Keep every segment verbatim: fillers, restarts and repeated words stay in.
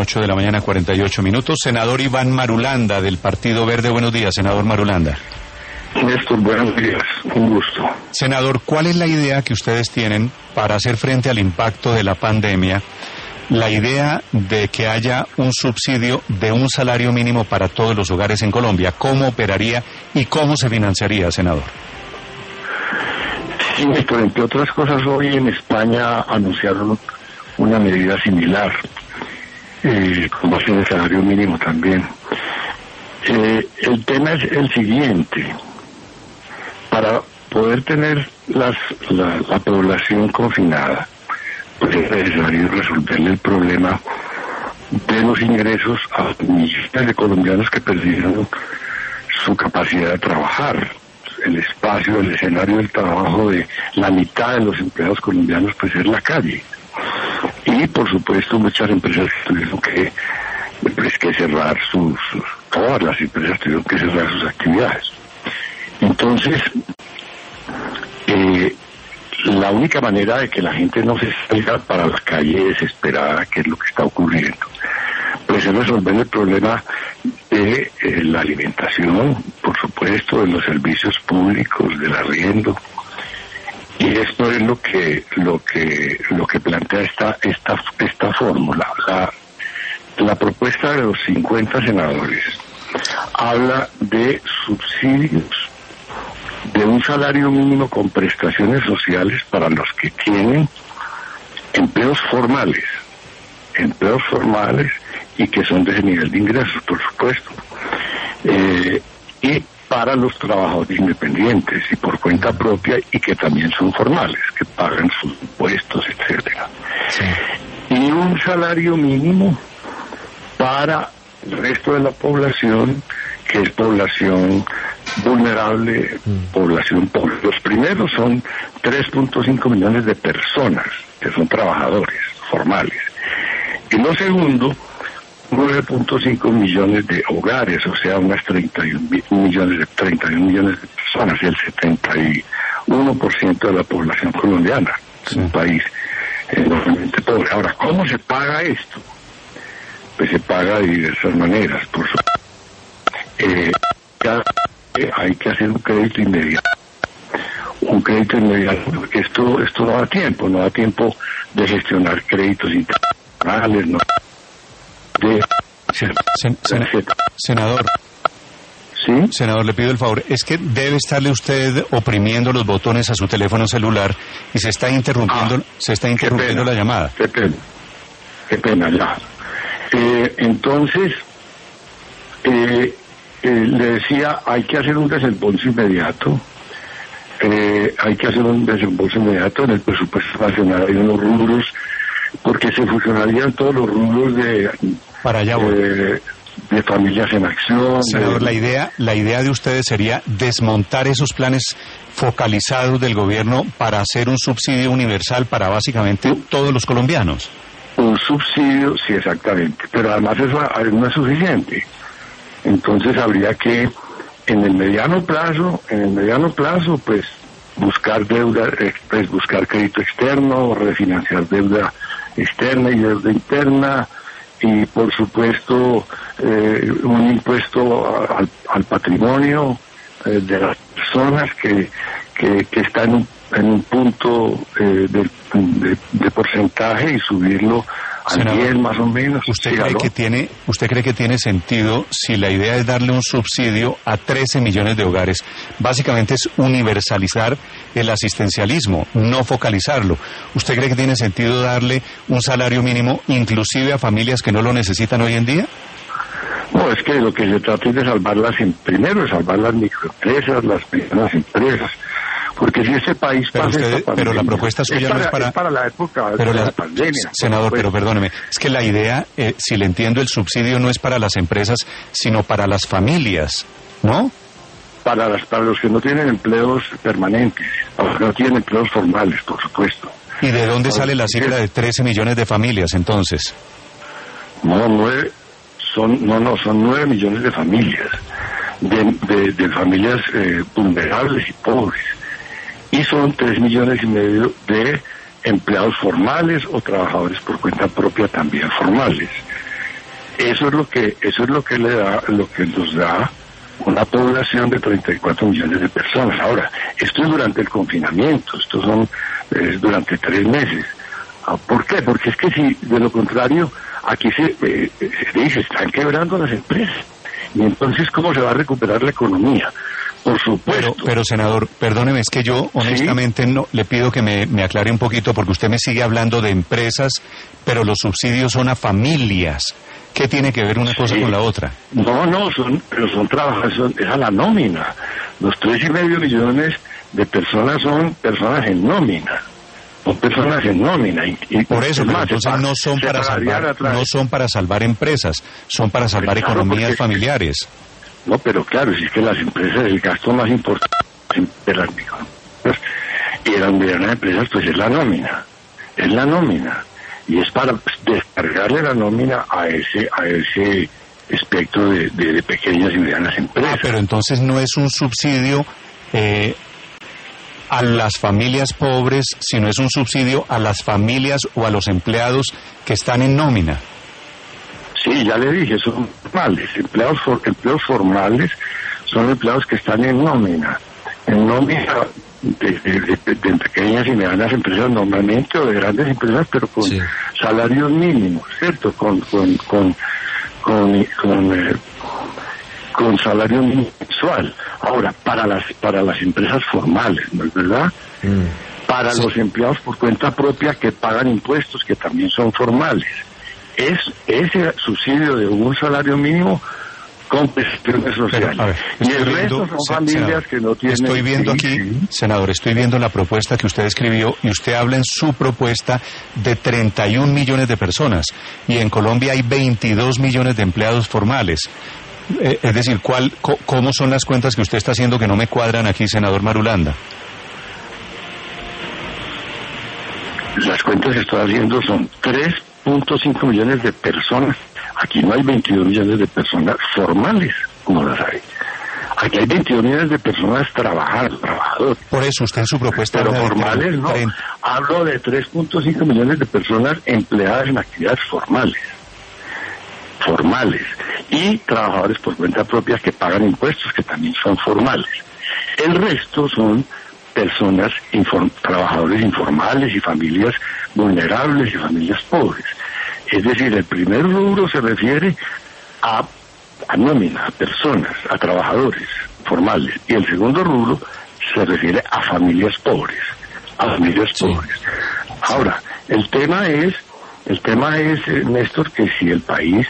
ocho de la mañana, cuarenta y ocho minutos. Senador Iván Marulanda, del Partido Verde. Buenos días, senador Marulanda. Néstor, buenos días, un gusto. Senador, ¿cuál es la idea que ustedes tienen para hacer frente al impacto de la pandemia? La idea de que haya un subsidio de un salario mínimo para todos los hogares en Colombia. ¿Cómo operaría y cómo se financiaría, senador? Sí, Néstor, entre otras cosas, hoy en España anunciaron una medida similar, eh, con base en el salario mínimo también. Eh, el tema es el siguiente: para poder tener las, la, la población confinada, pues es necesario resolverle el problema de los ingresos a millones de colombianos que perdieron su capacidad de trabajar. El espacio, el escenario del trabajo de la mitad de los empleados colombianos pues es la calle. Y por supuesto muchas empresas tuvieron que, pues, que cerrar sus, sus, todas las empresas tuvieron que cerrar sus actividades. Entonces, eh, la única manera de que la gente no se salga para la calle desesperada, que es lo que está ocurriendo, pues es resolver el problema de eh, la alimentación, por supuesto, de los servicios públicos, del arriendo. Y esto es lo que lo que lo que plantea esta esta esta fórmula. La, la propuesta de los cincuenta senadores habla de subsidios de un salario mínimo con prestaciones sociales para los que tienen empleos formales, empleos formales y que son de ese nivel de ingresos, por supuesto, eh, y para los trabajadores independientes y por cuenta propia y que también son formales, que pagan sus impuestos, etcétera. Sí. Y un salario mínimo para el resto de la población, que es población vulnerable, mm. población pobre. Los primeros son tres punto cinco millones de personas que son trabajadores formales. Y los segundos, nueve punto cinco millones de hogares, o sea, unas treinta y un millones de, treinta y un millones de personas, el setenta y uno por ciento de la población colombiana. Sí. Es un país enormemente pobre. Ahora, ¿cómo se paga esto? Pues se paga de diversas maneras. Por supuesto, eh, eh, hay que hacer un crédito inmediato. Un crédito inmediato, porque esto, esto no da tiempo, no da tiempo de gestionar créditos internacionales, no. De, sen, sen, sen, senador, ¿sí? Senador, le pido el favor, es que debe estarle usted oprimiendo los botones a su teléfono celular y se está interrumpiendo, ah, se está interrumpiendo la llamada. Qué pena, qué pena, ya. Eh, entonces, eh, eh, le decía, hay que hacer un desembolso inmediato, eh, hay que hacer un desembolso inmediato en el presupuesto nacional, hay unos rubros, porque se fusionarían todos los rubros de para allá eh, de familias en acción. Senador, de... la idea la idea de ustedes sería desmontar esos planes focalizados del gobierno para hacer un subsidio universal para básicamente todos los colombianos. Un subsidio, sí, exactamente, pero además eso no es suficiente. Entonces habría que en el mediano plazo, en el mediano plazo, pues buscar deuda, pues buscar crédito externo, refinanciar deuda externa y deuda interna, y por supuesto eh, un impuesto a, al, al patrimonio eh, de las personas que, que, que está en un, en un punto eh, de, de, de porcentaje y subirlo al diez más o menos. ¿Usted cree que tiene, usted cree que tiene sentido si la idea es darle un subsidio a trece millones de hogares? Básicamente es universalizar el asistencialismo, no focalizarlo. ¿Usted cree que tiene sentido darle un salario mínimo inclusive a familias que no lo necesitan hoy en día? No, es que lo que se trata es de salvarlas, en, primero de salvar las microempresas, las pequeñas empresas. Porque si este país pero pasa usted, esta pandemia, pero la propuesta suya es para, no es para, es para la época pero de la, la pandemia. Senador, pues, pero perdóneme, es que la idea, eh, si le entiendo, el subsidio no es para las empresas, sino para las familias, ¿no? Para las para los que no tienen empleos permanentes, para los que no tienen empleos formales, por supuesto. ¿Y de dónde para sale la cifra de trece millones de familias, entonces? No, nueve, son, no, no, son nueve millones de familias, de, de, de familias eh, vulnerables y pobres. Y son tres millones y medio de empleados formales o trabajadores por cuenta propia también formales. Eso es lo que, eso es lo que le da, lo que nos da una población de treinta y cuatro millones de personas. Ahora, esto es durante el confinamiento, esto son eh, durante tres meses. ¿Por qué? Porque es que si de lo contrario, aquí se, eh, se dice, están quebrando las empresas. Y entonces, ¿cómo se va a recuperar la economía? Por supuesto. Pero, pero senador, perdóneme, es que yo honestamente ¿Sí? no le pido que me, me aclare un poquito, porque usted me sigue hablando de empresas, pero los subsidios son a familias. ¿Qué tiene que ver una cosa sí. con la otra? No, no, son, pero son trabajadores, son, es a la nómina. Los tres y medio millones de personas son personas en nómina. Son personas en nómina. Y, y por eso, pero entonces no son para salvar, no son para salvar empresas, son para salvar claro, economías familiares. No, pero claro, si es que las empresas, el gasto más importante de las microempresas y de las medianas empresas, pues es la nómina. Es la nómina. Y es para pues, descargarle la nómina a ese a ese espectro de, de, de pequeñas y medianas empresas. Ah, pero entonces no es un subsidio eh, a las familias pobres, sino es un subsidio a las familias o a los empleados que están en nómina. Sí, ya le dije, son formales, empleados, for, empleos formales son empleados que están en nómina, en nómina de, de, de, de pequeñas y medianas empresas normalmente o de grandes empresas, pero con sí. salarios mínimos, ¿cierto? Con con con con, con, eh, con salario mínimo mensual. Ahora, para las para las empresas formales, ¿no es verdad? Mm. Para sí. los empleados por cuenta propia que pagan impuestos, que también son formales. Es ese subsidio de un salario mínimo con prestaciones sociales. Pero, ver, y el resto viendo, son familias senador, que no tienen... Estoy viendo aquí, senador, estoy viendo la propuesta que usted escribió y usted habla en su propuesta de treinta y un millones de personas y en Colombia hay veintidós millones de empleados formales. Eh, es decir, ¿cuál, co, ¿cómo son las cuentas que usted está haciendo que no me cuadran aquí, senador Marulanda? Las cuentas que estoy haciendo son tres punto cinco millones de personas. Aquí no hay veintidós millones de personas formales, como las hay. Aquí hay veintidós millones de personas trabajando, trabajadores. Por eso usted en su propuesta... Pero formales no. treinta Hablo de tres punto cinco millones de personas empleadas en actividades formales. Formales. Y trabajadores por cuenta propia que pagan impuestos, que también son formales. El resto son personas, inform, trabajadores informales y familias vulnerables y familias pobres. Es decir, el primer rubro se refiere a, a nómina, a personas, a trabajadores formales, y el segundo rubro se refiere a familias pobres, a familias sí. pobres. Ahora, el tema es, el tema es, Néstor, que si el país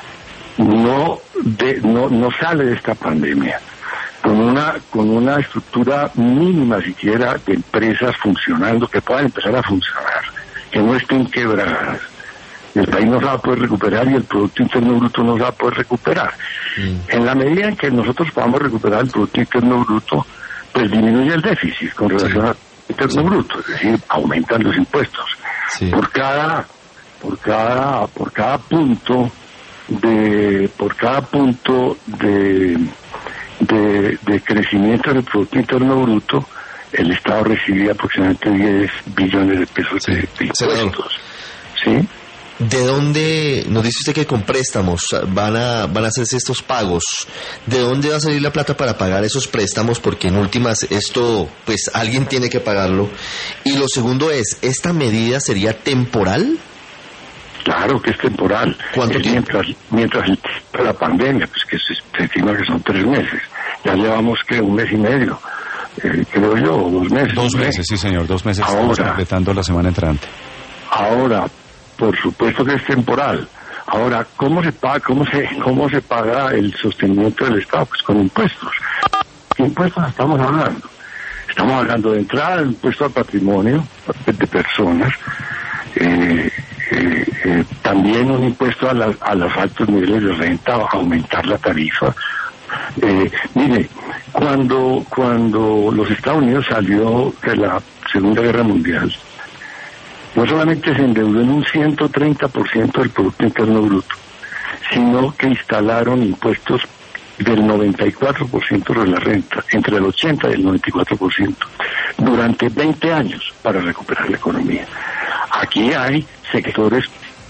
no, de, no, no sale de esta pandemia con una con una estructura mínima siquiera de empresas funcionando, que puedan empezar a funcionar, que no estén quebradas, el país no se va a poder recuperar y el Producto Interno Bruto no se va a poder recuperar. Mm. En la medida en que nosotros podamos recuperar el Producto Interno Bruto, pues disminuye el déficit con relación sí. al Interno sí. Bruto, es decir, aumentan los impuestos. Sí. Por cada, por cada, por cada punto de, por cada punto de De, de crecimiento del Producto Interno Bruto, el Estado recibía aproximadamente diez billones de pesos sí. de, de impuestos. ¿Sí? ¿De dónde, nos dice usted que con préstamos van a van a hacerse estos pagos? ¿De dónde va a salir la plata para pagar esos préstamos? Porque en últimas esto, pues alguien tiene que pagarlo. Y lo segundo es, ¿esta medida sería temporal? Claro que es temporal. ¿Cuánto es tiempo? Mientras, mientras la pandemia, pues que se, se estima que son tres meses. Ya llevamos que un mes y medio, eh, creo yo, o dos meses. Dos meses, sí señor, dos meses. Ahora, estamos completando la semana entrante. Ahora, por supuesto que es temporal. Ahora, ¿cómo se paga, cómo se, cómo se paga el sostenimiento del Estado? Pues con impuestos. ¿Qué impuestos estamos hablando? Estamos hablando de entrada del impuesto al patrimonio de personas, eh, Eh, eh, también un impuesto a, la, a los altos niveles de renta, aumentar la tarifa. Eh, mire, cuando cuando los Estados Unidos salió de la Segunda Guerra Mundial, no solamente se endeudó en un ciento treinta por ciento del Producto Interno Bruto, sino que instalaron impuestos del noventa y cuatro por ciento de la renta, entre el ochenta y el noventa y cuatro por ciento, durante veinte años para recuperar la economía. Aquí hay sectores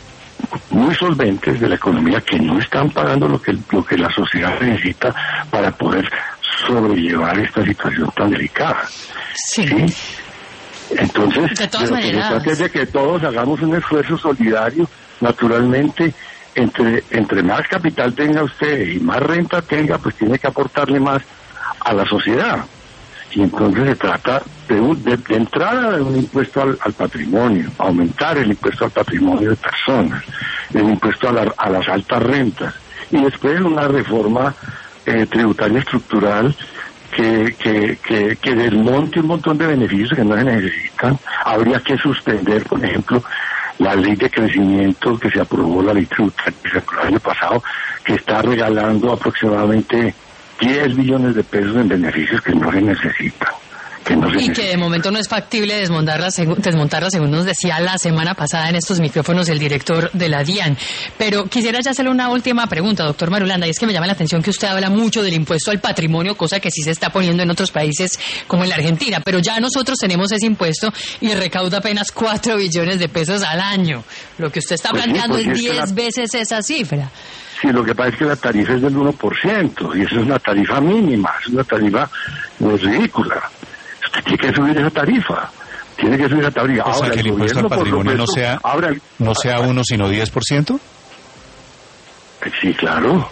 muy solventes de la economía que no están pagando lo que lo que la sociedad necesita para poder sobrellevar esta situación tan delicada. Sí. ¿Sí? Entonces, de todas de lo que se maneras, trata es de que todos hagamos un esfuerzo solidario, naturalmente. Entre, entre más capital tenga usted y más renta tenga, pues tiene que aportarle más a la sociedad. Y entonces se trata de, un, de, de entrada de un impuesto al, al patrimonio, aumentar el impuesto al patrimonio de personas, el impuesto a, la, a las altas rentas, y después una reforma eh, tributaria estructural que, que, que, que desmonte un montón de beneficios que no se necesitan. Habría que suspender, por ejemplo, la ley de crecimiento que se aprobó, la ley tributaria que se aprobó el año pasado, que está regalando aproximadamente diez billones de pesos en beneficios que no se necesitan. Que no se y necesitan. que de momento no es factible desmontarla, segu- desmontarla, según nos decía la semana pasada en estos micrófonos el director de la DIAN. Pero quisiera ya hacerle una última pregunta, doctor Marulanda, y es que me llama la atención que usted habla mucho del impuesto al patrimonio, cosa que sí se está poniendo en otros países como en la Argentina, pero ya nosotros tenemos ese impuesto y recauda apenas cuatro billones de pesos al año. Lo que usted está Pues sí, planteando pues es sí, es que diez la- veces esa cifra. Sí, lo que pasa es que la tarifa es del uno por ciento, y eso es una tarifa mínima, es una tarifa muy ridícula. Usted tiene que subir esa tarifa, tiene que subir esa tarifa. O sea, Ahora, que el el impuesto al gobierno, por patrimonio no supuesto, sea, ahora el- no sea uno, sino diez por ciento. Sí, claro,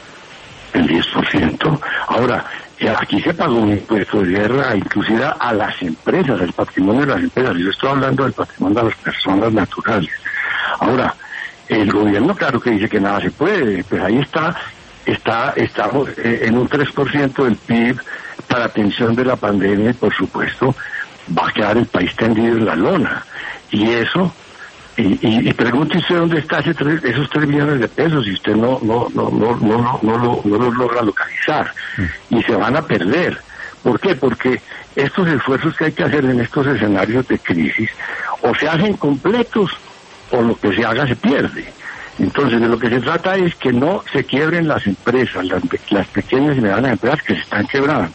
el diez por ciento. Ahora, eh, aquí se pagó un impuesto de guerra, inclusive a las empresas, el patrimonio de las empresas. Yo estoy hablando del patrimonio de las personas naturales. Ahora, el gobierno, claro que dice que nada se puede, pues ahí está, está estamos eh, en un tres por ciento del P I B para atención de la pandemia, y por supuesto va a quedar el país tendido en la lona. Y eso, y, y, y pregunte usted dónde está ese tres, esos tres millones de pesos, y usted no no no no no no no lo no lo logra localizar, y se van a perder. ¿Por qué? Porque estos esfuerzos que hay que hacer en estos escenarios de crisis o se hacen completos o lo que se haga se pierde. Entonces, de lo que se trata es que no se quiebren las empresas, las, las pequeñas y medianas empresas que se están quebrando,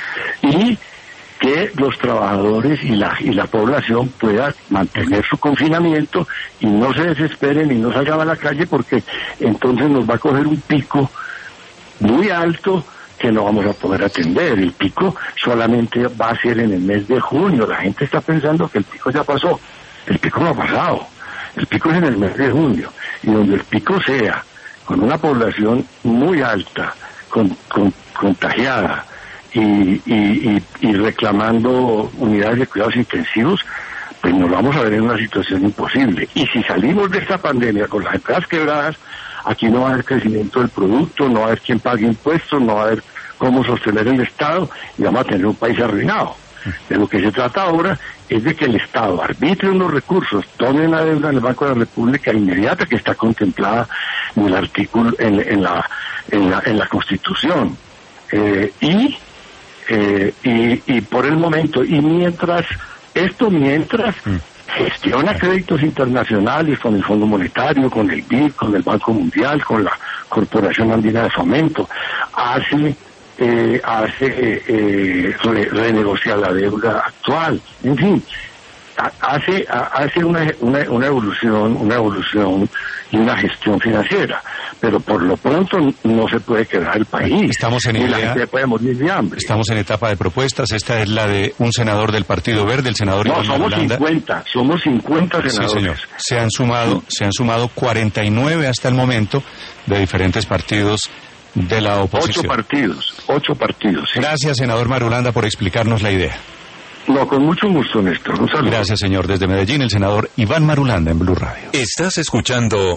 y que los trabajadores y la y la población puedan mantener su confinamiento y no se desesperen y no salgan a la calle, porque entonces nos va a coger un pico muy alto que no vamos a poder atender. El pico solamente va a ser en el mes de junio. La gente está pensando que el pico ya pasó. El pico no ha pasado. El pico es en el mes de junio, y donde el pico sea con una población muy alta, con, con contagiada y, y, y, y reclamando unidades de cuidados intensivos, pues nos vamos a ver en una situación imposible. Y si salimos de esta pandemia con las empresas quebradas, aquí no va a haber crecimiento del producto, no va a haber quien pague impuestos, no va a haber cómo sostener el Estado, y vamos a tener un país arruinado. De lo que se trata ahora es de que el Estado arbitre unos recursos, tome una deuda en el Banco de la República inmediata que está contemplada en el artículo, en, en la, en la, en la Constitución, eh, y, eh, y, y por el momento, y mientras, esto mientras gestiona créditos internacionales con el Fondo Monetario, con el B I D, con el Banco Mundial, con la Corporación Andina de Fomento, hace Eh, hace eh, re, renegociar la deuda actual, en fin, a, hace a, hace una, una una evolución una evolución y una gestión financiera, pero por lo pronto no se puede quedar el país. Estamos en y la idea, gente puede morir de hambre. Estamos en etapa de propuestas. Esta es la de un senador del Partido Verde, el senador No, Iván somos Marulanda. cincuenta, somos cincuenta senadores. Sí, señor. Se han sumado, se han sumado cuarenta y nueve hasta el momento de diferentes partidos de la oposición. Ocho partidos, ocho partidos. ¿Sí? Gracias, senador Marulanda, por explicarnos la idea. No, con mucho gusto, Néstor. Un saludo. Gracias, señor. Desde Medellín, el senador Iván Marulanda en Blue Radio. Estás escuchando